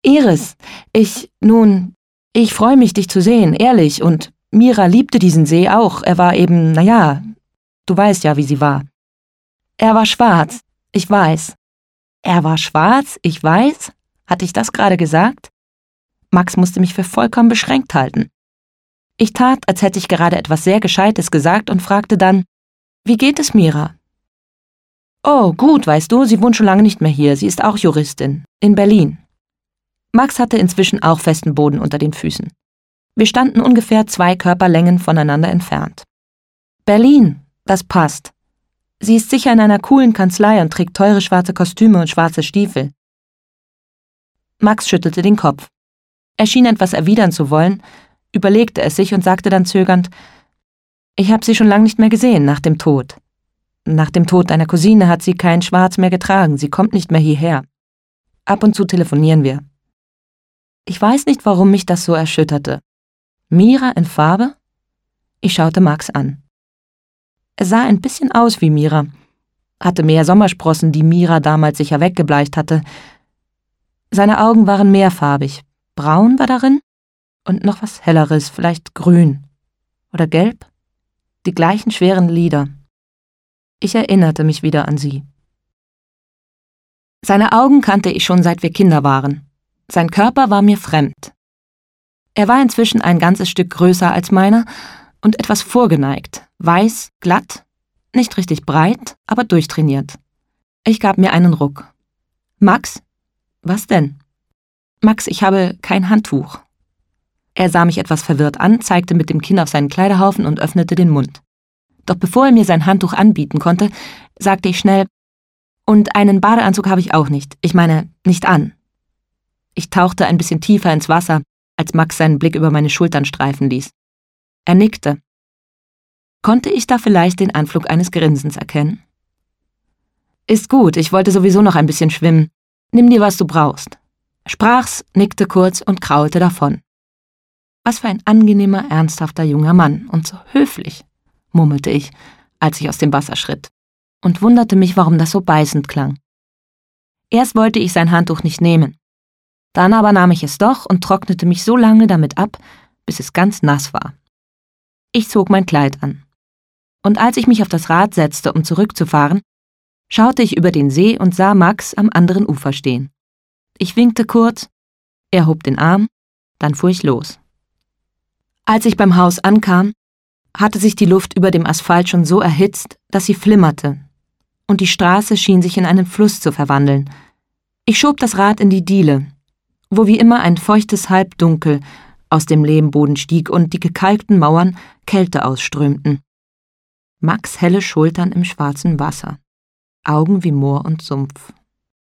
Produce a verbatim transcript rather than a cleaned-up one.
Iris, ich, nun, ich freue mich, dich zu sehen, ehrlich, und Mira liebte diesen See auch. Er war eben, naja, du weißt ja, wie sie war. Er war schwarz, ich weiß. Er war schwarz, ich weiß? Hatte ich das gerade gesagt? Max musste mich für vollkommen beschränkt halten. Ich tat, als hätte ich gerade etwas sehr Gescheites gesagt und fragte dann, wie geht es Mira? Oh, gut, weißt du, sie wohnt schon lange nicht mehr hier, sie ist auch Juristin, in Berlin. Max hatte inzwischen auch festen Boden unter den Füßen. Wir standen ungefähr zwei Körperlängen voneinander entfernt. Berlin, das passt. Sie ist sicher in einer coolen Kanzlei und trägt teure schwarze Kostüme und schwarze Stiefel. Max schüttelte den Kopf. Er schien etwas erwidern zu wollen, überlegte es sich und sagte dann zögernd, ich habe sie schon lange nicht mehr gesehen, nach dem Tod. Nach dem Tod deiner Cousine hat sie kein Schwarz mehr getragen, sie kommt nicht mehr hierher. Ab und zu telefonieren wir. Ich weiß nicht, warum mich das so erschütterte. Mira in Farbe? Ich schaute Max an. Er sah ein bisschen aus wie Mira, hatte mehr Sommersprossen, die Mira damals sicher weggebleicht hatte. Seine Augen waren mehrfarbig. Braun war darin und noch was Helleres, vielleicht grün oder gelb. Die gleichen schweren Lider. Ich erinnerte mich wieder an sie. Seine Augen kannte ich schon, seit wir Kinder waren. Sein Körper war mir fremd. Er war inzwischen ein ganzes Stück größer als meiner und etwas vorgeneigt, weiß, glatt, nicht richtig breit, aber durchtrainiert. Ich gab mir einen Ruck. Max? Was denn? Max, ich habe kein Handtuch. Er sah mich etwas verwirrt an, zeigte mit dem Kinn auf seinen Kleiderhaufen und öffnete den Mund. Doch bevor er mir sein Handtuch anbieten konnte, sagte ich schnell, und einen Badeanzug habe ich auch nicht, ich meine, nicht an. Ich tauchte ein bisschen tiefer ins Wasser, als Max seinen Blick über meine Schultern streifen ließ. Er nickte. Konnte ich da vielleicht den Anflug eines Grinsens erkennen? Ist gut, ich wollte sowieso noch ein bisschen schwimmen. Nimm dir, was du brauchst. Sprach's, nickte kurz und kraulte davon. Was für ein angenehmer, ernsthafter junger Mann und so höflich, murmelte ich, als ich aus dem Wasser schritt, und wunderte mich, warum das so beißend klang. Erst wollte ich sein Handtuch nicht nehmen. Dann aber nahm ich es doch und trocknete mich so lange damit ab, bis es ganz nass war. Ich zog mein Kleid an. Und als ich mich auf das Rad setzte, um zurückzufahren, schaute ich über den See und sah Max am anderen Ufer stehen. Ich winkte kurz, er hob den Arm, dann fuhr ich los. Als ich beim Haus ankam, hatte sich die Luft über dem Asphalt schon so erhitzt, dass sie flimmerte, und die Straße schien sich in einen Fluss zu verwandeln. Ich schob das Rad in die Diele, wo wie immer ein feuchtes Halbdunkel aus dem Lehmboden stieg und die gekalkten Mauern Kälte ausströmten. Max' helle Schultern im schwarzen Wasser, Augen wie Moor und Sumpf.